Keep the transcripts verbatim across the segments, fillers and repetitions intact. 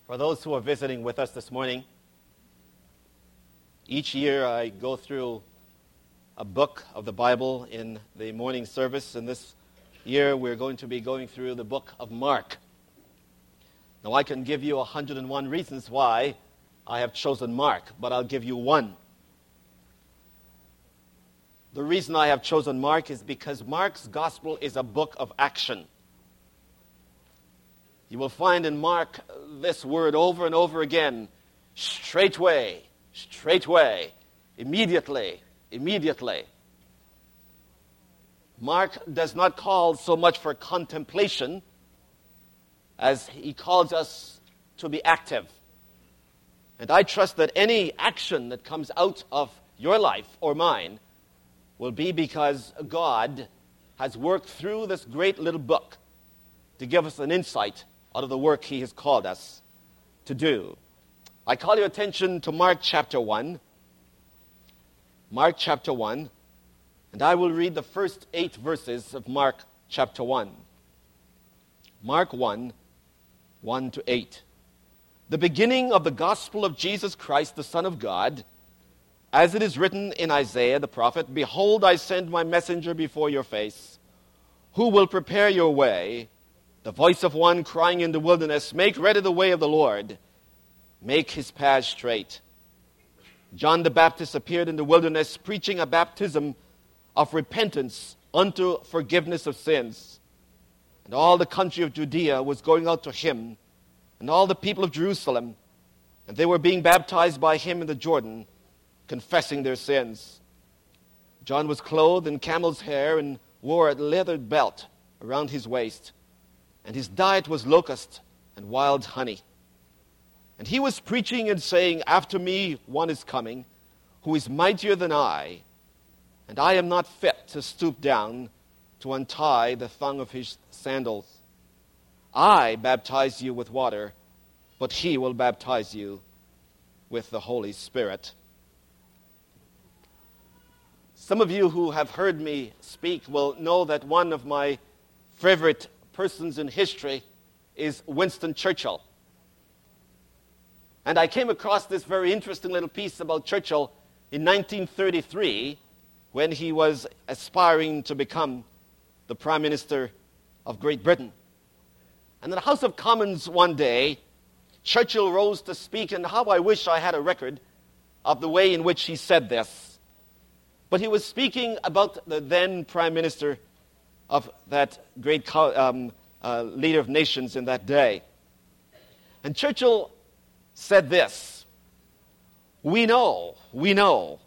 For those who are visiting with us this morning, each year I go through a book of the Bible in the morning service, and this year we're going to be going through the book of Mark. Now I can give you one hundred and one reasons why I have chosen Mark, but I'll give you one. The reason I have chosen Mark is because Mark's gospel is a book of action. You will find in Mark this word over and over again: straightway, straightway, immediately, immediately. Mark does not call so much for contemplation as he calls us to be active. And I trust that any action that comes out of your life or mine will be because God has worked through this great little book to give us an insight out of the work he has called us to do. I call your attention to Mark chapter one. Mark chapter one. And I will read the first eight verses of Mark chapter one. Mark one, one to eight. The beginning of the gospel of Jesus Christ, the Son of God, as it is written in Isaiah the prophet, "Behold, I send my messenger before your face, who will prepare your way. The voice of one crying in the wilderness, make ready the way of the Lord, make his path straight." John the Baptist appeared in the wilderness, preaching a baptism of repentance unto forgiveness of sins. And all the country of Judea was going out to him, and all the people of Jerusalem, and they were being baptized by him in the Jordan, confessing their sins. John was clothed in camel's hair and wore a leathered belt around his waist, and his diet was locust and wild honey. And he was preaching and saying, "After me one is coming, who is mightier than I, and I am not fit to stoop down to untie the thong of his sandals. I baptize you with water, but he will baptize you with the Holy Spirit." Some of you who have heard me speak will know that one of my favorite persons in history is Winston Churchill. And I came across this very interesting little piece about Churchill in nineteen thirty-three when he was aspiring to become the Prime Minister of Great Britain. And in the House of Commons one day, Churchill rose to speak, and how I wish I had a record of the way in which he said this. But he was speaking about the then Prime Minister of that great um, uh, leader of nations in that day. And Churchill said this: "We know, we know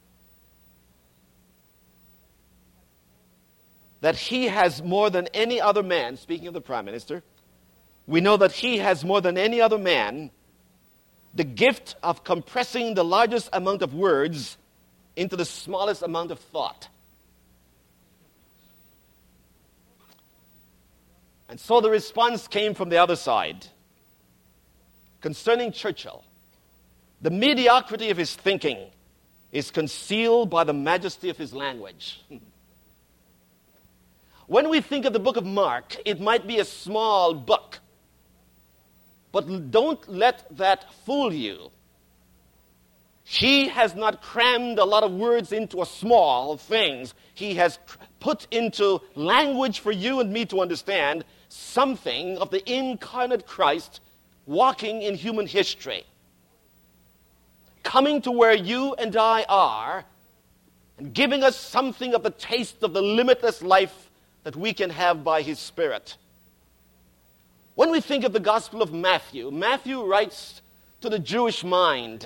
that he has more than any other man," speaking of the Prime Minister, "we know that he has more than any other man the gift of compressing the largest amount of words into the smallest amount of thought." And so the response came from the other side concerning Churchill: "The mediocrity of his thinking is concealed by the majesty of his language." When we think of the book of Mark, it might be a small book. But don't let that fool you. He has not crammed a lot of words into a small things. He has put into language for you and me to understand something of the incarnate Christ walking in human history, coming to where you and I are, and giving us something of the taste of the limitless life that we can have by his Spirit. When we think of the Gospel of Matthew, Matthew writes to the Jewish mind.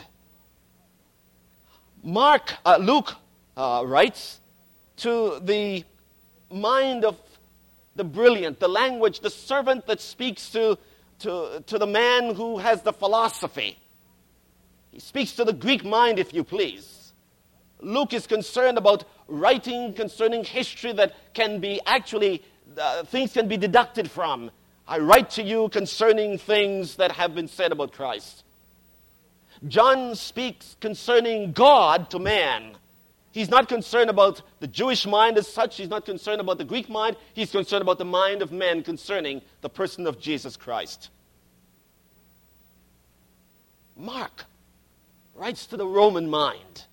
Mark, uh, Luke uh, writes to the mind of the brilliant, the language, the servant that speaks to, to, to the man who has the philosophy. He speaks to the Greek mind, if you please. Luke is concerned about writing concerning history that can be actually, uh, things can be deducted from. I write to you concerning things that have been said about Christ. John speaks concerning God to man. He's not concerned about the Jewish mind as such. He's not concerned about the Greek mind. He's concerned about the mind of men concerning the person of Jesus Christ. Mark writes to the Roman mind.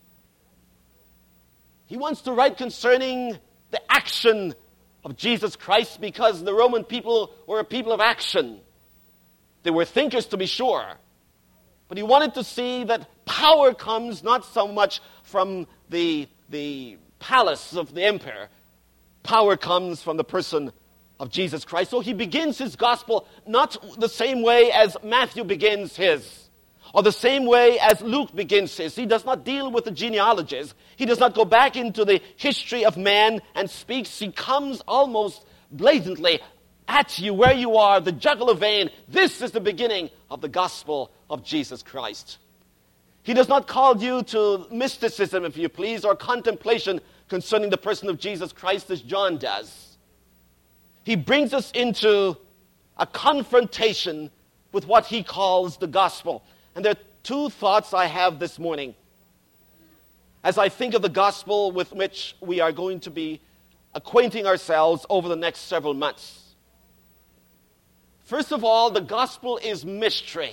He wants to write concerning the action of Jesus Christ because the Roman people were a people of action. They were thinkers, to be sure. But he wanted to see that power comes not so much from the, the palace of the emperor. Power comes from the person of Jesus Christ. So he begins his gospel not the same way as Matthew begins his, or the same way as Luke begins his. He does not deal with the genealogies. He does not go back into the history of man and speaks. He comes almost blatantly at you where you are, the jugular vein. This is the beginning of the gospel of Jesus Christ. He does not call you to mysticism, if you please, or contemplation concerning the person of Jesus Christ as John does. He brings us into a confrontation with what he calls the gospel. And there are two thoughts I have this morning as I think of the gospel with which we are going to be acquainting ourselves over the next several months. First of all, the gospel is mystery.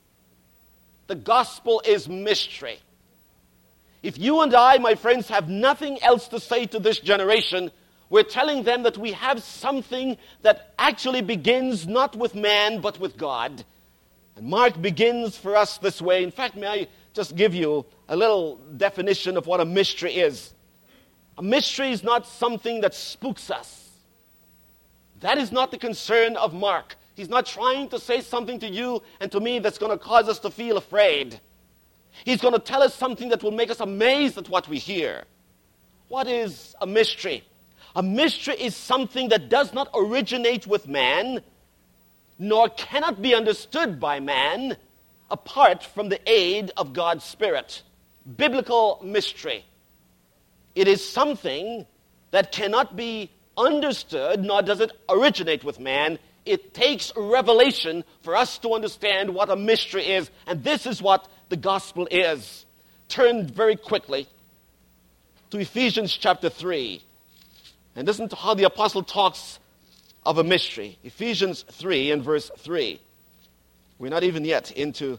The gospel is mystery. If you and I, my friends, have nothing else to say to this generation, we're telling them that we have something that actually begins not with man, but with God. And Mark begins for us this way. In fact, may I just give you a little definition of what a mystery is? A mystery is not something that spooks us. That is not the concern of Mark. He's not trying to say something to you and to me that's going to cause us to feel afraid. He's going to tell us something that will make us amazed at what we hear. What is a mystery? A mystery is something that does not originate with man, nor cannot be understood by man apart from the aid of God's Spirit. Biblical mystery. It is something that cannot be understood, nor does it originate with man. It takes revelation for us to understand what a mystery is, and this is what the gospel is. Turn very quickly to Ephesians chapter three, and listen to how the apostle talks of a mystery. Ephesians three and verse three. We're not even yet into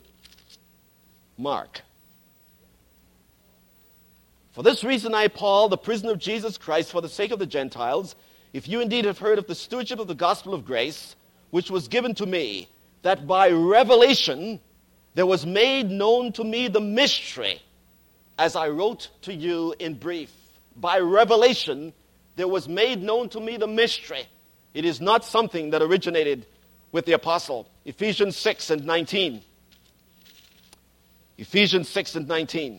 Mark. For this reason I, Paul, the prisoner of Jesus Christ, for the sake of the Gentiles, if you indeed have heard of the stewardship of the gospel of grace, which was given to me, that by revelation there was made known to me the mystery, as I wrote to you in brief. By revelation there was made known to me the mystery. It is not something that originated with the apostle. Ephesians six and nineteen. Ephesians six and nineteen.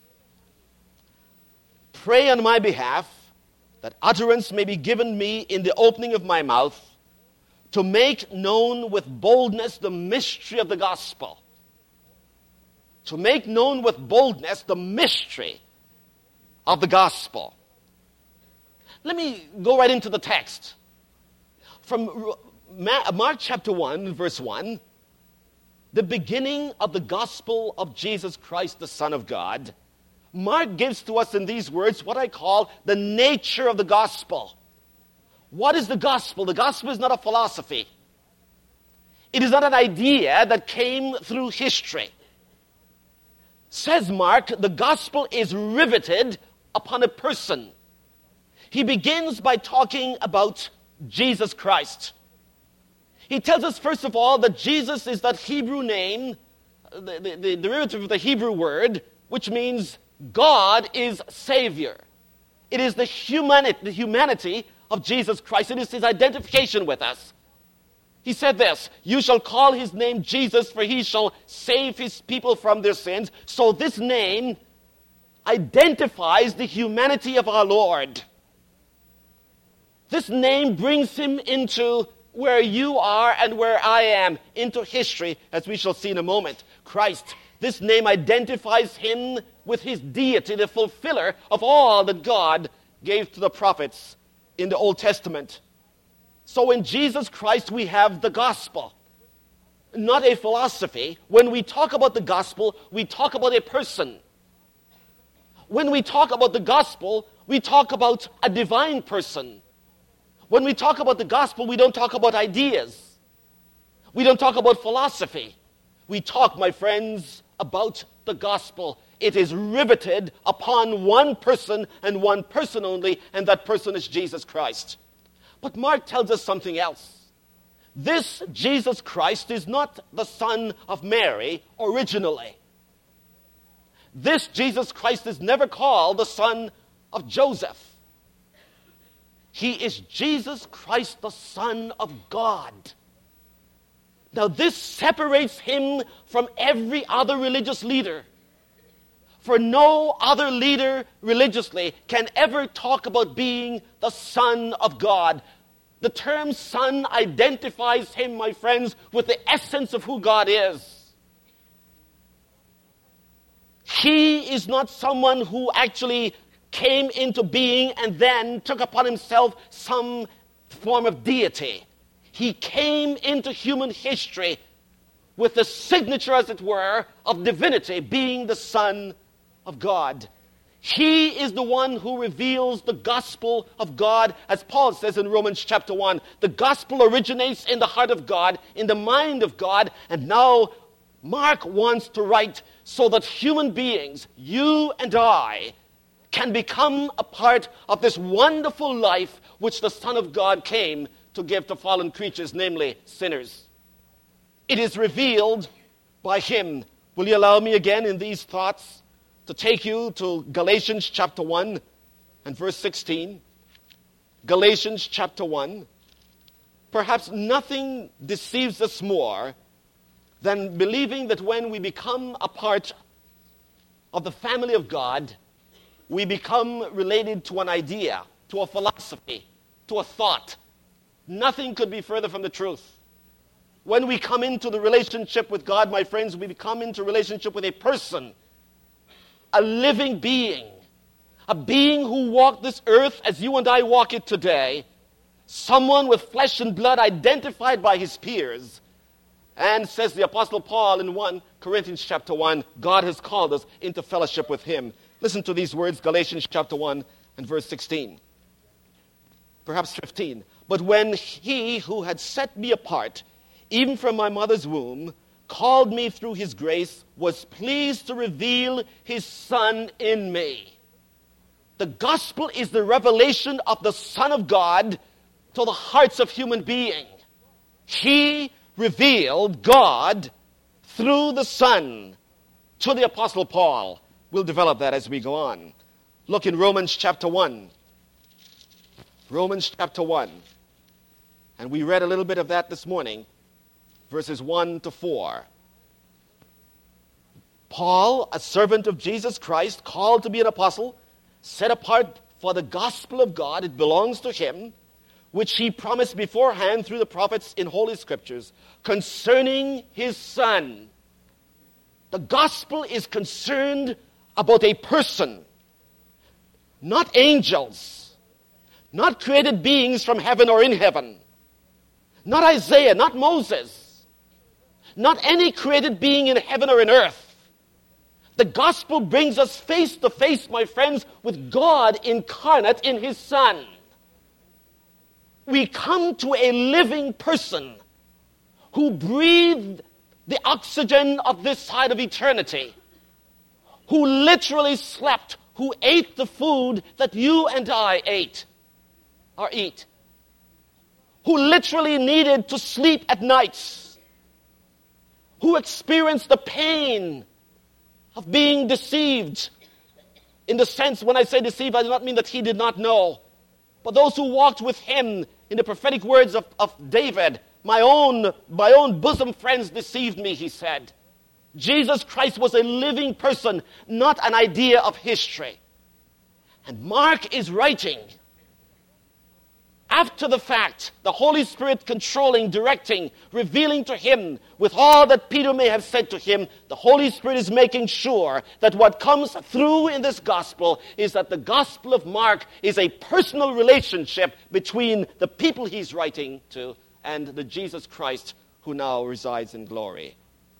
Pray on my behalf that utterance may be given me in the opening of my mouth to make known with boldness the mystery of the gospel. To make known with boldness the mystery of the gospel. Let me go right into the text. From Mark chapter one, verse one, the beginning of the gospel of Jesus Christ, the Son of God, Mark gives to us in these words what I call the nature of the gospel. What is the gospel? The gospel is not a philosophy. It is not an idea that came through history. Says Mark, the gospel is riveted upon a person. He begins by talking about Jesus Christ. He tells us, first of all, that Jesus is that Hebrew name, the, the, the derivative of the Hebrew word, which means God is Savior. It is the humanity, the humanity of Jesus Christ. It is his identification with us. He said this, you shall call his name Jesus, for he shall save his people from their sins. So this name identifies the humanity of our Lord. This name brings him into where you are and where I am, into history, as we shall see in a moment. Christ. This name identifies him with his deity, the fulfiller of all that God gave to the prophets in the Old Testament. So in Jesus Christ we have the gospel, not a philosophy. When we talk about the gospel, we talk about a person. When we talk about the gospel, we talk about a divine person. When we talk about the gospel, we don't talk about ideas. We don't talk about philosophy. We talk, my friends, about the gospel. It is riveted upon one person and one person only, and that person is Jesus Christ. But Mark tells us something else. This Jesus Christ is not the son of Mary originally. This Jesus Christ is never called the son of Joseph. He is Jesus Christ, the Son of God. Now, this separates him from every other religious leader. For no other leader religiously can ever talk about being the Son of God. The term Son identifies him, my friends, with the essence of who God is. He is not someone who actually came into being and then took upon himself some form of deity. He came into human history with the signature, as it were, of divinity, being the Son of God. He is the one who reveals the gospel of God, as Paul says in Romans chapter one. The gospel originates in the heart of God, in the mind of God, and now Mark wants to write so that human beings, you and I, can become a part of this wonderful life which the Son of God came to give to fallen creatures, namely sinners. It is revealed by him. Will you allow me again in these thoughts to take you to Galatians chapter one and verse sixteen? Galatians chapter one. Perhaps nothing deceives us more than believing that when we become a part of the family of God, we become related to an idea, to a philosophy, to a thought. Nothing could be further from the truth. When we come into the relationship with God, my friends, we come into relationship with a person, a living being, a being who walked this earth as you and I walk it today, someone with flesh and blood identified by his peers. And says the Apostle Paul in First Corinthians chapter one, God has called us into fellowship with him. Listen to these words, Galatians chapter one and verse sixteen. Perhaps fifteen. But when he who had set me apart, even from my mother's womb, called me through his grace, was pleased to reveal his Son in me. The gospel is the revelation of the Son of God to the hearts of human beings. He revealed God through the Son to the Apostle Paul. We'll develop that as we go on. Look in Romans chapter one. Romans chapter one. And we read a little bit of that this morning, verses one to four. Paul, a servant of Jesus Christ, called to be an apostle, set apart for the gospel of God, it belongs to him, which he promised beforehand through the prophets in Holy Scriptures, concerning his Son. The gospel is concerned about a person, not angels, not created beings from heaven or in heaven, not Isaiah, not Moses, not any created being in heaven or in earth. The gospel brings us face to face, my friends, with God incarnate in his Son. We come to a living person who breathed the oxygen of this side of eternity, who literally slept, who ate the food that you and I ate or eat, who literally needed to sleep at nights, who experienced the pain of being deceived. In the sense, when I say deceived, I do not mean that he did not know, but those who walked with him, in the prophetic words of, of David, my own, my own bosom friends deceived me, he said. Jesus Christ was a living person, not an idea of history. And Mark is writing after the fact, the Holy Spirit controlling, directing, revealing to him with all that Peter may have said to him. The Holy Spirit is making sure that what comes through in this gospel is that the gospel of Mark is a personal relationship between the people he's writing to and the Jesus Christ who now resides in glory.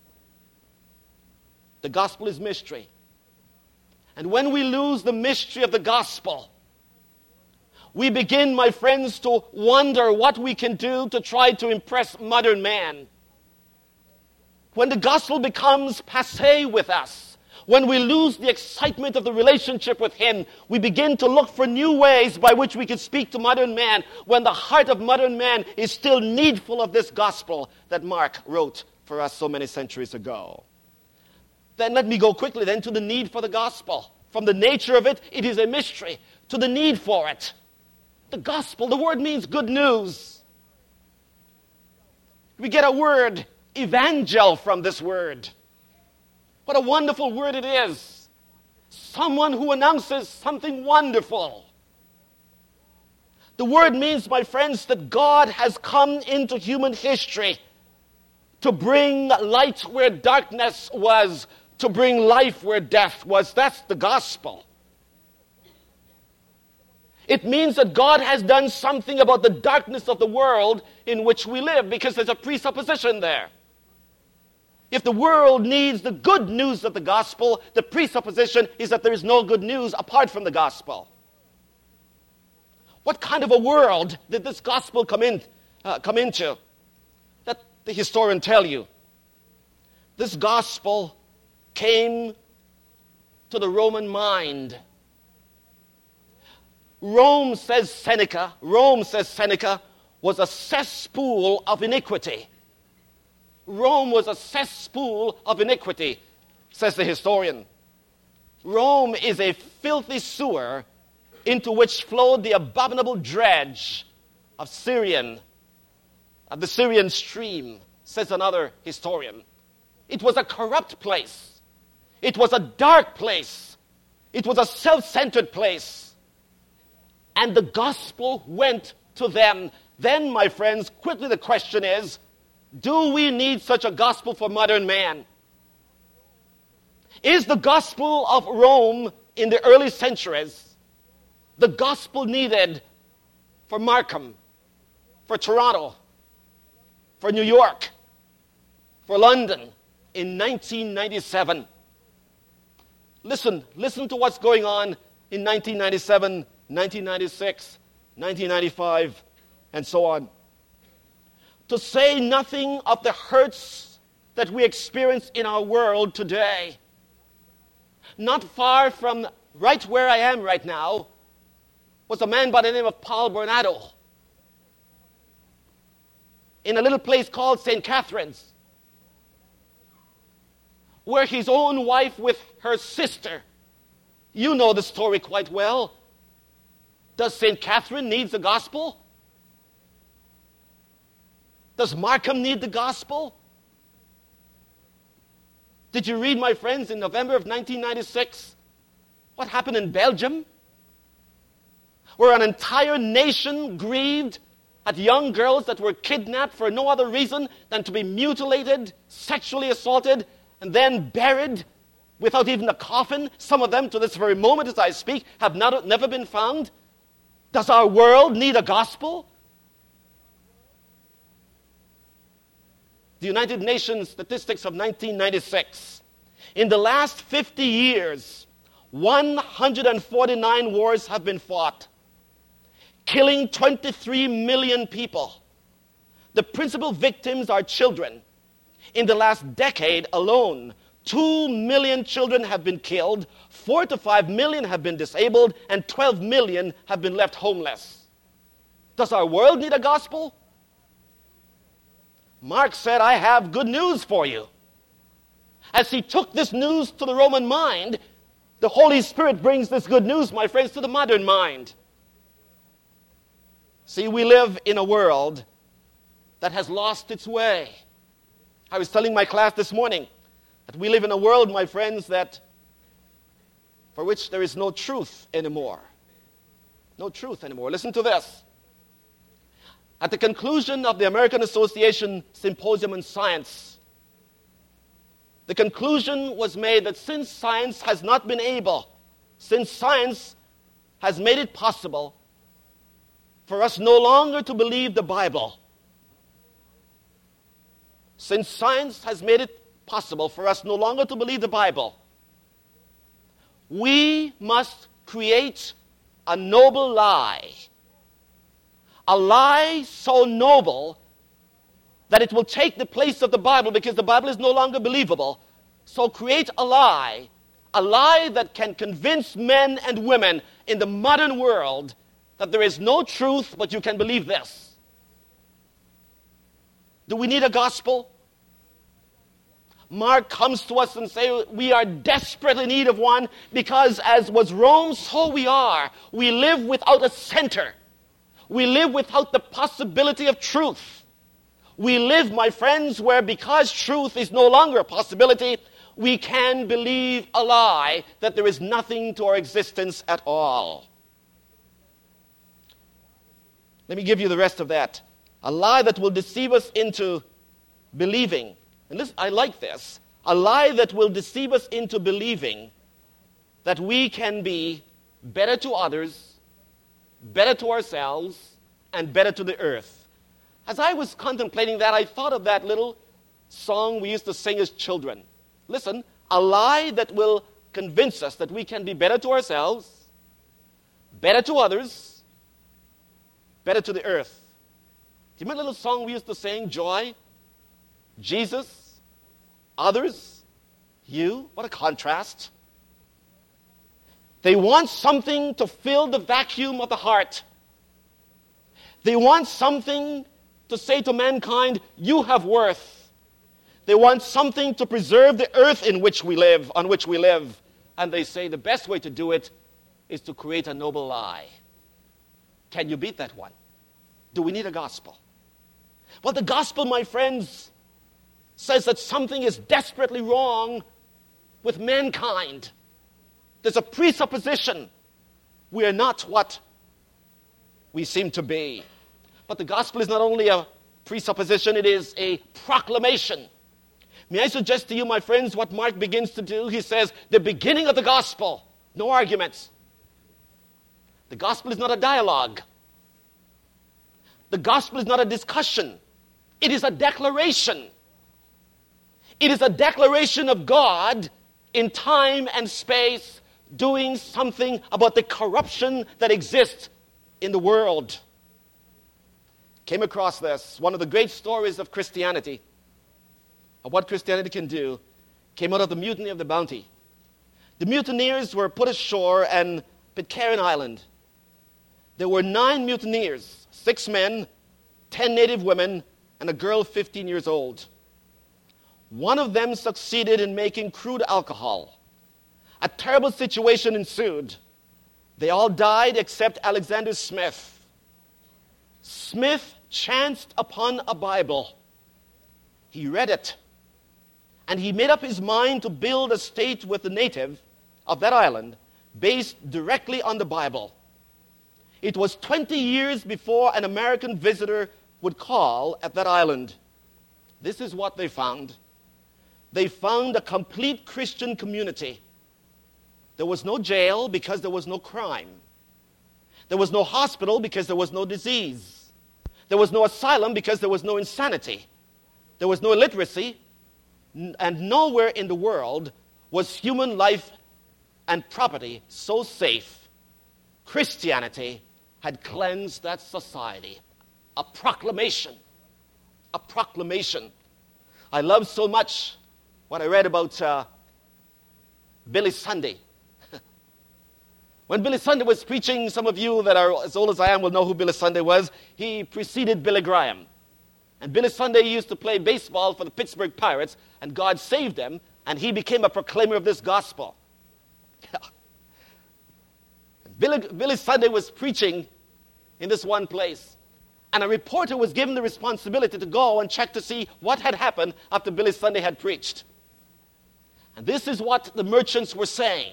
The gospel is mystery. And when we lose the mystery of the gospel, we begin, my friends, to wonder what we can do to try to impress modern man. when the gospel becomes passé with us, when we lose the excitement of the relationship with him, we begin to look for new ways by which we can speak to modern man, when the heart of modern man is still needful of this gospel that Mark wrote for us so many centuries ago. Then let me go quickly then to the need for the gospel. From the nature of it, it is a mystery, to the need for it. The gospel, the word means good news. We get a word, evangel, from this word. What a wonderful word it is. Someone who announces something wonderful. The word means, my friends, that God has come into human history to bring light where darkness was, to bring life where death was. That's the gospel. It means that God has done something about the darkness of the world in which we live, because there's a presupposition there. If the world needs the good news of the gospel, the presupposition is that there is no good news apart from the gospel. What kind of a world did this gospel come in, uh, come into? Let the historian tell you. This gospel came to the Roman mind. Rome, says Seneca, Rome, says Seneca, was a cesspool of iniquity. Rome was a cesspool of iniquity, says the historian. Rome is a filthy sewer into which flowed the abominable dredge of Syrian, of the Syrian stream, says another historian. It was a corrupt place. It was a dark place. It was a self-centered place. And the gospel went to them. Then, my friends, quickly the question is, do we need such a gospel for modern man? Is the gospel of Rome in the early centuries the gospel needed for Markham, for Toronto, for New York, for London in nineteen ninety-seven? Listen, listen to what's going on in nineteen ninety-seven, nineteen ninety-six, nineteen ninety-five, and so on. To say nothing of the hurts that we experience in our world today. Not far from right where I am right now was a man by the name of Paul Bernardo in a little place called Saint Catharines, where his own wife with her sister, you know the story quite well. Does Saint Catherine need the gospel? Does Markham need the gospel? Did you read, my friends, in November of nineteen ninety-six, what happened in Belgium? Where an entire nation grieved at young girls that were kidnapped for no other reason than to be mutilated, sexually assaulted, and then buried without even a coffin. Some of them, to this very moment as I speak, have not, never been found. Does our world need a gospel? The United Nations statistics of nineteen ninety-six. In the last fifty years, one hundred forty-nine wars have been fought, killing twenty-three million people. The principal victims are children. In the last decade alone, two million children have been killed, four to five million have been disabled, and twelve million have been left homeless. Does our world need a gospel? Mark said, I have good news for you. As he took this news to the Roman mind, the Holy Spirit brings this good news, my friends, to the modern mind. See, we live in a world that has lost its way. I was telling my class this morning that we live in a world, my friends, that for which there is no truth anymore. No truth anymore. Listen to this. At the conclusion of the American Association Symposium on Science, the conclusion was made that since science has not been able, since science has made it possible for us no longer to believe the Bible, since science has made it possible for us no longer to believe the Bible, we must create a noble lie. A lie so noble that it will take the place of the Bible because the Bible is no longer believable. So create a lie, a lie that can convince men and women in the modern world that there is no truth, but you can believe this. Do we need a gospel? Mark comes to us and says we are desperately in need of one because as was Rome, so we are. We live without a center. We live without the possibility of truth. We live, my friends, where because truth is no longer a possibility, we can believe a lie that there is nothing to our existence at all. Let me give you the rest of that. A lie that will deceive us into believing. And listen, I like this. A lie that will deceive us into believing that we can be better to others, better to ourselves, and better to the earth. As I was contemplating that, I thought of that little song we used to sing as children. Listen, a lie that will convince us that we can be better to ourselves, better to others, better to the earth. Do you remember the little song we used to sing, Joy? Jesus, others, you. What a contrast. They want something to fill the vacuum of the heart. They want something to say to mankind, you have worth. They want something to preserve the earth in which we live, on which we live. And they say the best way to do it is to create a noble lie. Can you beat that one? Do we need a gospel? Well, the gospel, my friends, says that something is desperately wrong with mankind. There's a presupposition. We are not what we seem to be. But the gospel is not only a presupposition, it is a proclamation. May I suggest to you, my friends, what Mark begins to do? He says, the beginning of the gospel. No arguments. The gospel is not a dialogue. The gospel is not a discussion. It is a declaration. It is a declaration of God in time and space doing something about the corruption that exists in the world. Came across this. One of the great stories of Christianity, of what Christianity can do, came out of the mutiny of the Bounty. The mutineers were put ashore on Pitcairn Island. There were nine mutineers, six men, ten native women, and a girl fifteen years old. One of them succeeded in making crude alcohol. A terrible situation ensued. They all died except Alexander Smith. Smith chanced upon a Bible. He read it, and he made up his mind to build a state with the native of that island based directly on the Bible. It was twenty years before an American visitor would call at that island. This is what they found. They found a complete Christian community. There was no jail because there was no crime. There was no hospital because there was no disease. There was no asylum because there was no insanity. There was no illiteracy, and nowhere in the world was human life and property so safe. Christianity had cleansed that society. A proclamation. A proclamation. I love so much what I read about uh, Billy Sunday. When Billy Sunday was preaching, some of you that are as old as I am will know who Billy Sunday was. He preceded Billy Graham. And Billy Sunday used to play baseball for the Pittsburgh Pirates, and God saved him, and he became a proclaimer of this gospel. Billy, Billy Sunday was preaching in this one place, and a reporter was given the responsibility to go and check to see what had happened after Billy Sunday had preached. And this is what the merchants were saying.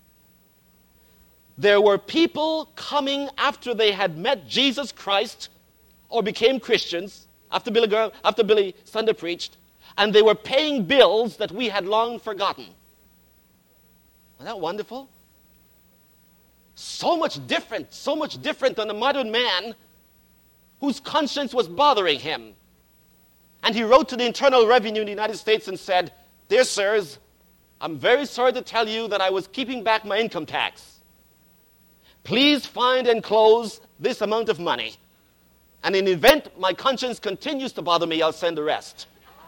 There were people coming after they had met Jesus Christ or became Christians after Billy, after Billy Sunday preached, and they were paying bills that we had long forgotten. Isn't that wonderful? So much different, so much different than a modern man whose conscience was bothering him. And he wrote to the Internal Revenue in the United States and said, "Dear sirs, I'm very sorry to tell you that I was keeping back my income tax. Please find and close this amount of money. And in the event my conscience continues to bother me, I'll send the rest.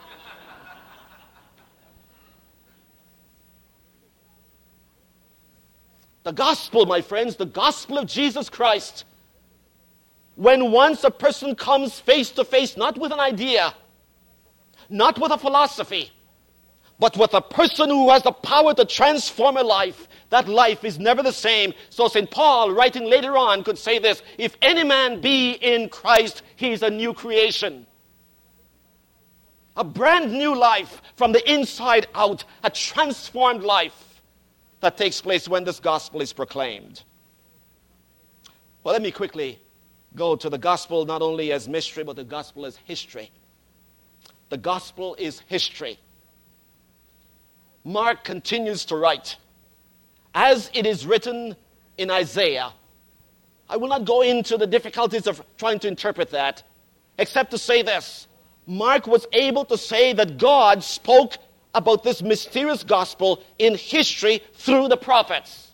The gospel, my friends, the gospel of Jesus Christ, when once a person comes face to face, not with an idea, not with a philosophy, but with a person who has the power to transform a life, that life is never the same. So Saint Paul, writing later on, could say this: if any man be in Christ, he is a new creation. A brand new life from the inside out, a transformed life that takes place when this gospel is proclaimed. Well, let me quickly go to the gospel not only as mystery, but the gospel as history. The gospel is history. Mark continues to write, as it is written in Isaiah. I will not go into the difficulties of trying to interpret that, except to say this. Mark was able to say that God spoke about this mysterious gospel in history through the prophets.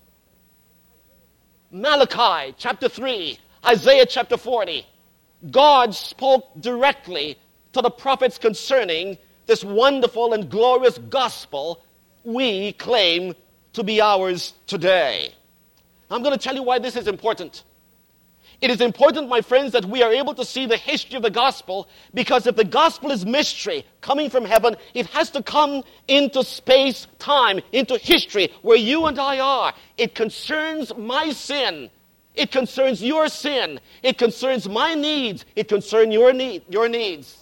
Malachi chapter three, Isaiah chapter forty. God spoke directly to the prophets concerning this wonderful and glorious gospel we claim to be ours today. I'm going to tell you why this is important. It is important, my friends, that we are able to see the history of the gospel, because if the gospel is mystery coming from heaven, it has to come into space, time, into history, where you and I are. It concerns my sin. It concerns your sin. It concerns my needs. It concerns your need, your needs.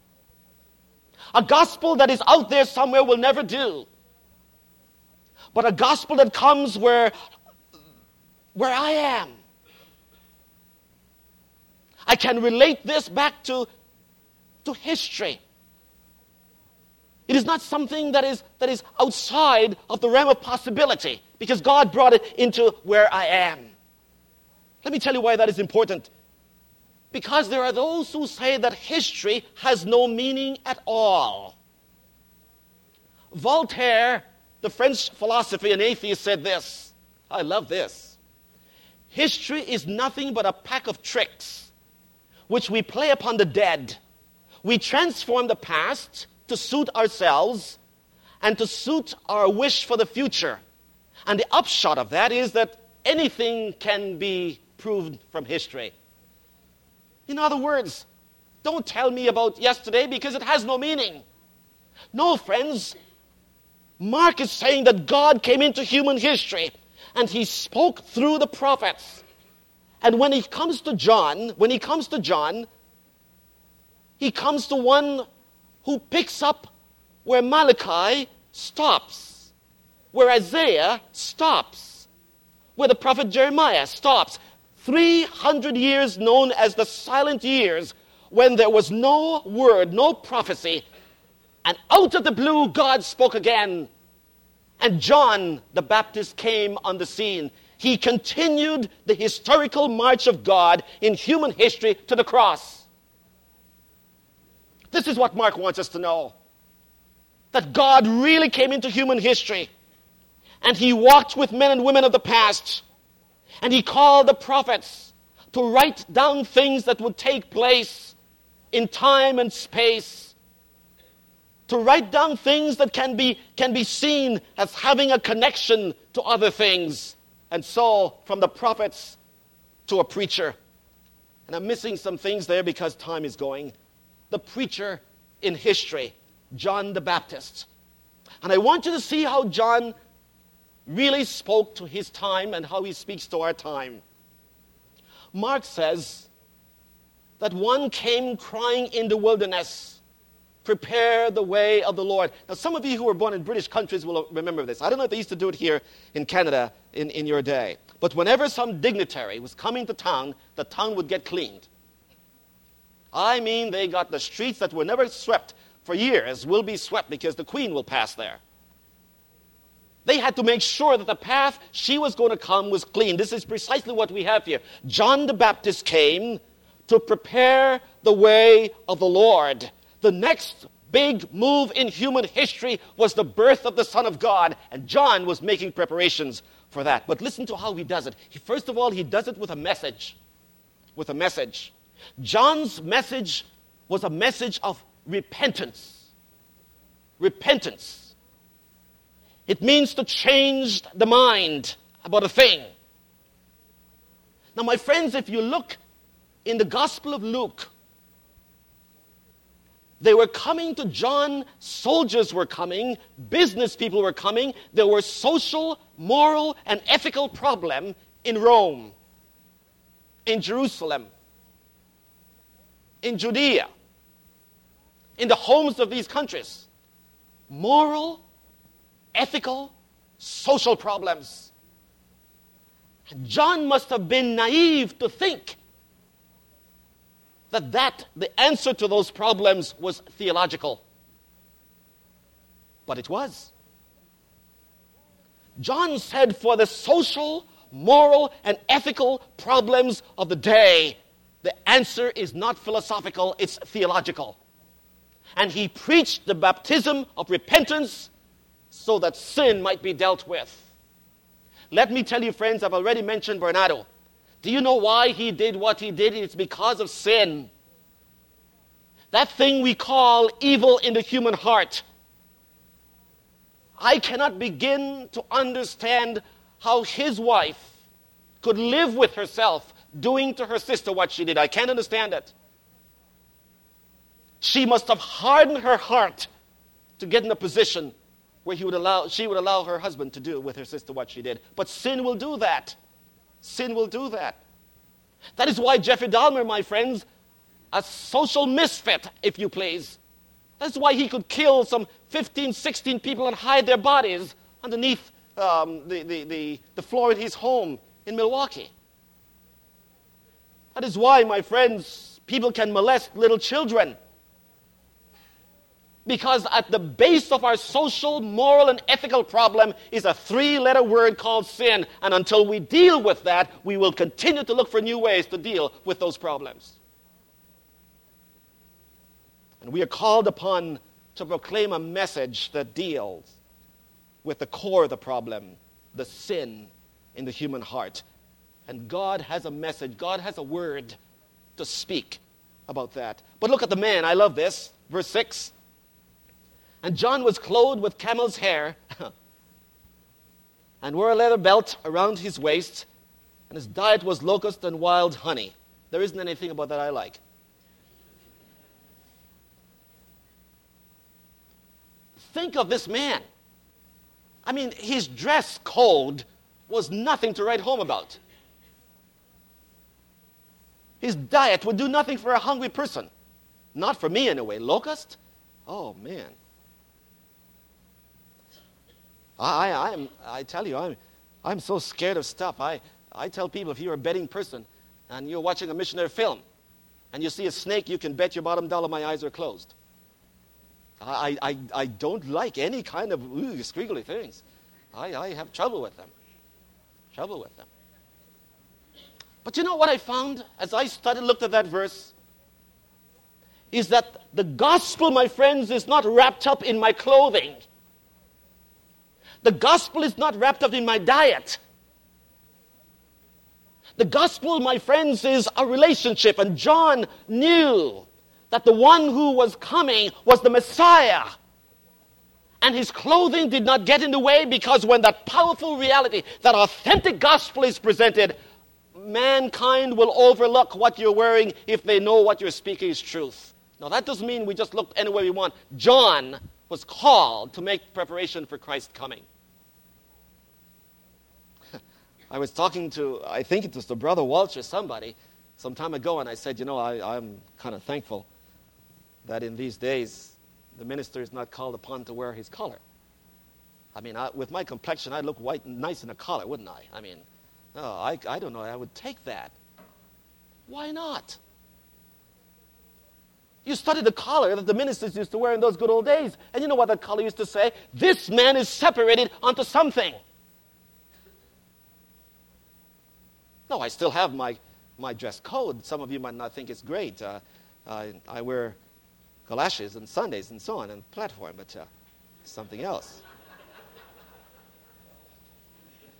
A gospel that is out there somewhere will never do. But a gospel that comes where, where I am. I can relate this back to, to history. It is not something that is, that is outside of the realm of possibility, because God brought it into where I am. Let me tell you why that is important. Because there are those who say that history has no meaning at all. Voltaire, the French philosopher and atheist, said this. I love this. History is nothing but a pack of tricks which we play upon the dead. We transform the past to suit ourselves and to suit our wish for the future. And the upshot of that is that anything can be proved from history. In other words, don't tell me about yesterday because it has no meaning. No, friends. Mark is saying that God came into human history and he spoke through the prophets. And when he comes to John, when he comes to John, he comes to one who picks up where Malachi stops, where Isaiah stops, where the prophet Jeremiah stops. three hundred years known as the silent years, when there was no word, no prophecy, and out of the blue God spoke again. And John the Baptist came on the scene. He continued the historical march of God in human history to the cross. This is what Mark wants us to know. That God really came into human history. And he walked with men and women of the past. And he called the prophets to write down things that would take place in time and space. To write down things that can be, can be seen as having a connection to other things. And so, from the prophets to a preacher. And I'm missing some things there because time is going. The preacher in history, John the Baptist. And I want you to see how John really spoke to his time and how he speaks to our time. Mark says that one came crying in the wilderness, prepare the way of the Lord. Now, some of you who were born in British countries will remember this. I don't know if they used to do it here in Canada in, in your day. But whenever some dignitary was coming to town, the town would get cleaned. I mean, they got the streets that were never swept for years will be swept because the Queen will pass there. They had to make sure that the path she was going to come was clean. This is precisely what we have here. John the Baptist came to prepare the way of the Lord. The next big move in human history was the birth of the Son of God, and John was making preparations for that. But listen to how he does it. He, first of all, he does it with a message. With a message. John's message was a message of repentance. Repentance. It means to change the mind about a thing. Now, my friends, if you look in the Gospel of Luke, they were coming to John, soldiers were coming, business people were coming. There were social, moral, and ethical problems in Rome, in Jerusalem, in Judea, in the homes of these countries. Moral, ethical, social problems. And John must have been naive to think that, that the answer to those problems was theological. But it was. John said, for the social, moral, and ethical problems of the day, the answer is not philosophical, it's theological. And he preached the baptism of repentance so that sin might be dealt with. Let me tell you, friends, I've already mentioned Bernardo. Do you know why he did what he did? It's because of sin. That thing we call evil in the human heart. I cannot begin to understand how his wife could live with herself doing to her sister what she did. I can't understand it. She must have hardened her heart to get in a position where he would allow, she would allow her husband to do with her sister what she did. But sin will do that. Sin will do that. That is why Jeffrey Dahmer, my friends, a social misfit, if you please. That's why he could kill some fifteen, sixteen people and hide their bodies underneath um, the, the, the, the floor in his home in Milwaukee. That is why, my friends, people can molest little children. Because at the base of our social, moral, and ethical problem is a three-letter word called sin. And until we deal with that, we will continue to look for new ways to deal with those problems. And we are called upon to proclaim a message that deals with the core of the problem, the sin in the human heart. And God has a message, God has a word to speak about that. But look at the man, I love this. Verse six. And John was clothed with camel's hair and wore a leather belt around his waist, and his diet was locust and wild honey. There isn't anything about that I like. Think of this man. I mean, his dress code was nothing to write home about. His diet would do nothing for a hungry person. Not for me anyway. Locust? Oh, man. I, I, I'm, I tell you, I'm, I'm so scared of stuff. I, I tell people, if you're a betting person and you're watching a missionary film and you see a snake, you can bet your bottom dollar my eyes are closed. I, I, I don't like any kind of ooh, squiggly things. I, I have trouble with them. Trouble with them. But you know what I found as I studied, looked at that verse? Is that the gospel, my friends, is not wrapped up in my clothing. The gospel is not wrapped up in my diet. The gospel, my friends, is a relationship. And John knew that the one who was coming was the Messiah. And his clothing did not get in the way, because when that powerful reality, that authentic gospel is presented, mankind will overlook what you're wearing if they know what you're speaking is truth. Now, that doesn't mean we just look any way we want. John was called to make preparation for Christ's coming. I was talking to, I think it was the brother Walsh or somebody, some time ago, and I said, you know, I, I'm kind of thankful that in these days, the minister is not called upon to wear his collar. I mean, I, with my complexion, I'd look white and nice in a collar, wouldn't I? I mean, no, I, I don't know, I would take that. Why not? You study the collar that the ministers used to wear in those good old days, and you know what that collar used to say? This man is separated unto something. No, I still have my, my dress code. Some of you might not think it's great. Uh, I, I wear galoshes on Sundays and so on, and platform, but uh, something else.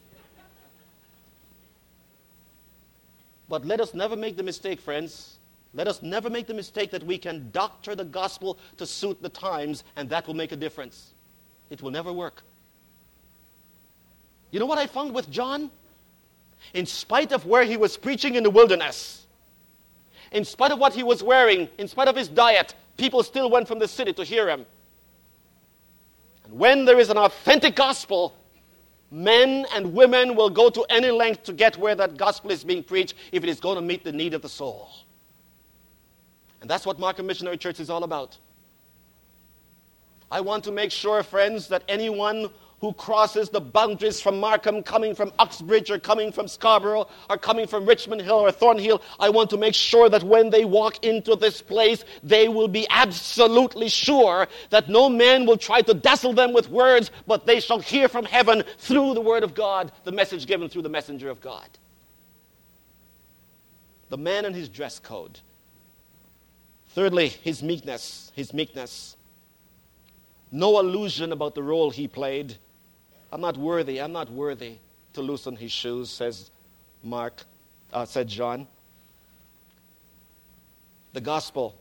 But let us never make the mistake, friends, Let us never make the mistake that we can doctor the gospel to suit the times, and that will make a difference. It will never work. You know what I found with John? In spite of where he was preaching in the wilderness, in spite of what he was wearing, in spite of his diet, people still went from the city to hear him. And when there is an authentic gospel, men and women will go to any length to get where that gospel is being preached if it is going to meet the need of the soul. And that's what Markham Missionary Church is all about. I want to make sure, friends, that anyone who crosses the boundaries from Markham, coming from Uxbridge or coming from Scarborough or coming from Richmond Hill or Thornhill, I want to make sure that when they walk into this place, they will be absolutely sure that no man will try to dazzle them with words, but they shall hear from heaven through the word of God, the message given through the messenger of God. The man and his dress code. Thirdly, his meekness, his meekness. No illusion about the role he played. I'm not worthy, I'm not worthy to loosen his shoes, says Mark, uh, said John. The gospel.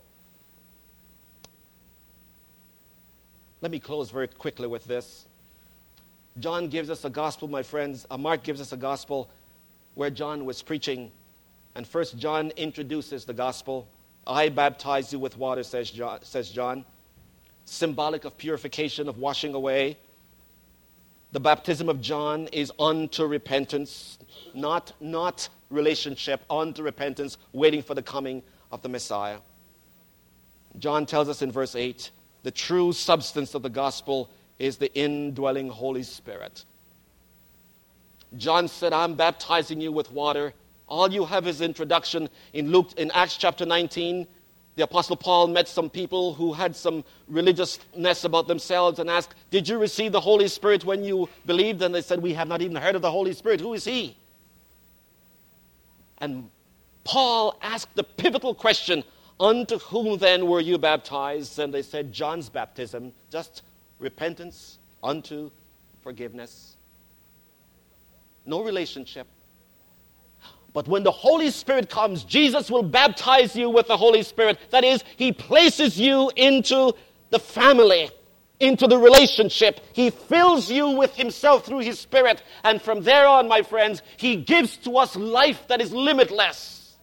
Let me close very quickly with this. John gives us a gospel, my friends. Uh, Mark gives us a gospel where John was preaching. And first John introduces the gospel. I baptize you with water, says John, says John. Symbolic of purification, of washing away. The baptism of John is unto repentance, not, not relationship, unto repentance, waiting for the coming of the Messiah. John tells us in verse eight, the true substance of the gospel is the indwelling Holy Spirit. John said, I'm baptizing you with water. All you have is introduction. In Luke, in Acts chapter nineteen, the Apostle Paul met some people who had some religiousness about themselves and asked, did you receive the Holy Spirit when you believed? And they said, we have not even heard of the Holy Spirit. Who is he? And Paul asked the pivotal question, unto whom then were you baptized? And they said, John's baptism, just repentance unto forgiveness. No relationship. But when the Holy Spirit comes, Jesus will baptize you with the Holy Spirit. That is, he places you into the family, into the relationship. He fills you with himself through his Spirit. And from there on, my friends, he gives to us life that is limitless.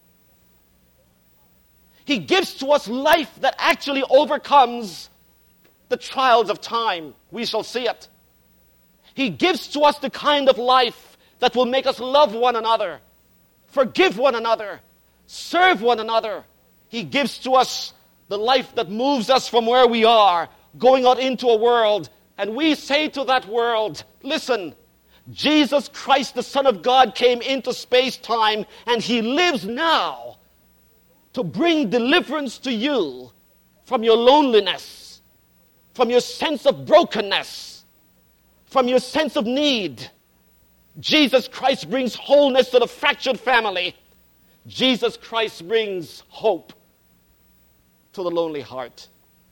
He gives to us life that actually overcomes the trials of time. We shall see it. He gives to us the kind of life that will make us love one another, forgive one another, serve one another. He gives to us the life that moves us from where we are, going out into a world. And we say to that world, listen, Jesus Christ, the Son of God, came into space-time, and he lives now to bring deliverance to you from your loneliness, from your sense of brokenness, from your sense of need. Jesus Christ brings wholeness to the fractured family. Jesus Christ brings hope to the lonely heart.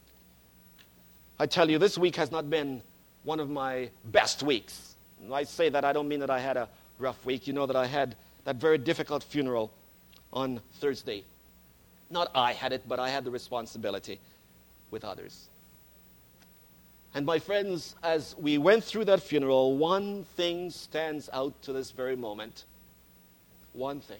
I tell you, this week has not been one of my best weeks. When I say that, I don't mean that I had a rough week. You know that I had that very difficult funeral on Thursday. Not I had it, but I had the responsibility with others. And my friends, as we went through that funeral, one thing stands out to this very moment. One thing.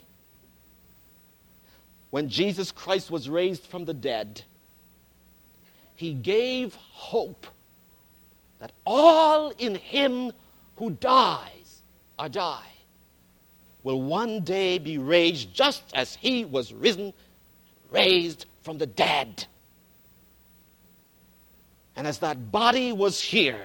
When Jesus Christ was raised from the dead, he gave hope that all in him who dies or die will one day be raised just as he was risen, raised from the dead. And as that body was here,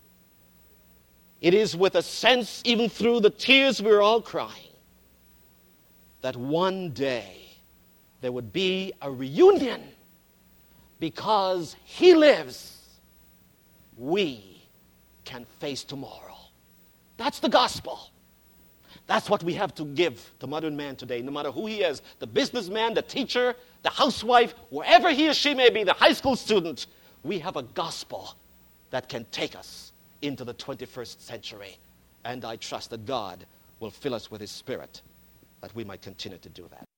it is with a sense, even through the tears we were all crying, that one day there would be a reunion. Because he lives, we can face tomorrow. That's the gospel. That's what we have to give to modern man today, no matter who he is, the businessman, the teacher, the housewife, wherever he or she may be, the high school student. We have a gospel that can take us into the twenty-first century. And I trust that God will fill us with his Spirit that we might continue to do that.